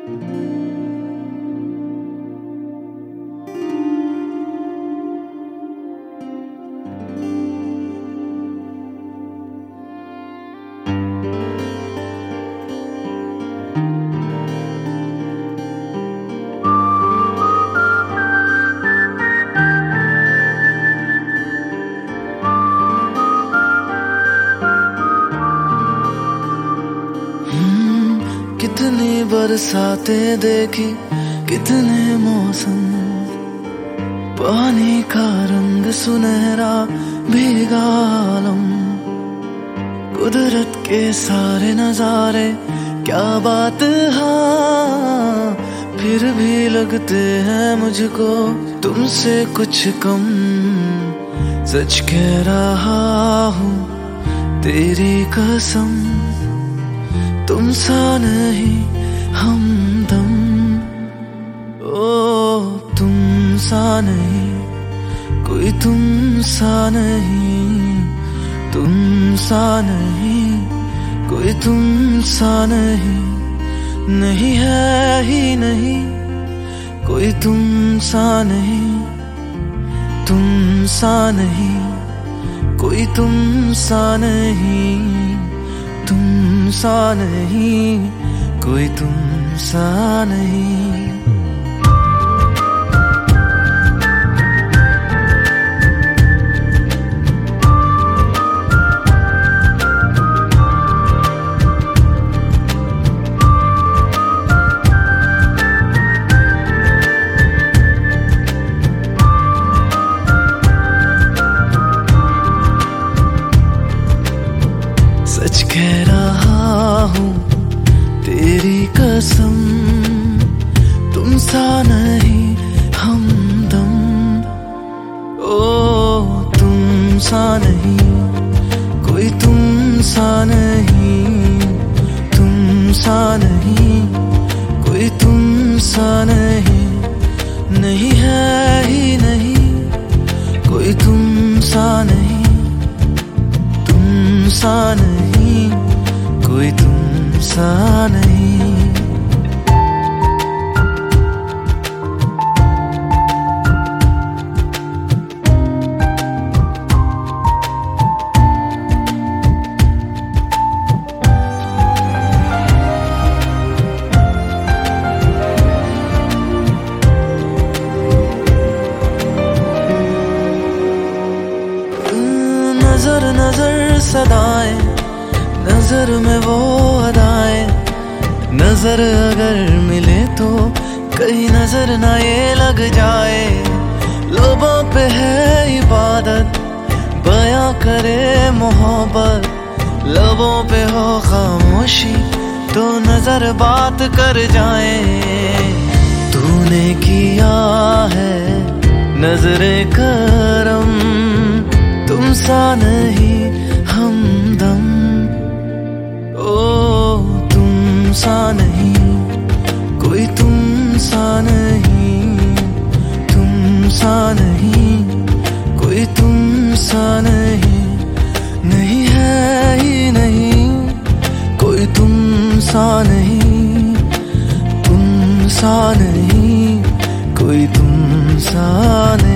कितनी बरसातें देखी, कितने मौसम, पानी का रंग सुनहरा भीगा आलम, कुदरत के सारे नजारे क्या बात, हाँ फिर भी लगते हैं मुझको तुमसे कुछ कम। सच कह रहा हूँ तेरी कसम, तुम सा नहीं हमदम, ओ तुम सा नहीं, कोई तुम सा नहीं, तुम सा नहीं, कोई तुम सा नहीं, नहीं है ही नहीं, कोई तुम सा नहीं, तुम सा नहीं, कोई तुम सा नहीं, तुम सा नहीं, कोई तुम सा नहीं। सच कह रहा हूँ तेरी कसम, तुम सा नहीं हमदम, ओ तुम सा नहीं, कोई तुम सा नहीं, तुम सा नहीं, कोई तुम सा नहीं, नहीं है ही नहीं, कोई तुम सा नहीं, तुम सा नहीं, कोई तुम सा नहीं। नजर नजर सदाएं, नजर में वो अदाएं, नजर अगर मिले तो कहीं नजर ना ये लग जाए। लोगों पे है इबादत, बयां करे मोहब्बत, लबों पे हो खामोशी तो नजर बात कर जाए। तूने किया है नजरे करम, तुम सा नहीं हमदम, ओ तुम सा नहीं, कोई तुम सा नहीं, तुम सा नहीं, कोई तुम सा नहीं, नहीं है ही नहीं, कोई तुम सा नहीं, तुम सा नहीं, कोई तुम सा नहीं।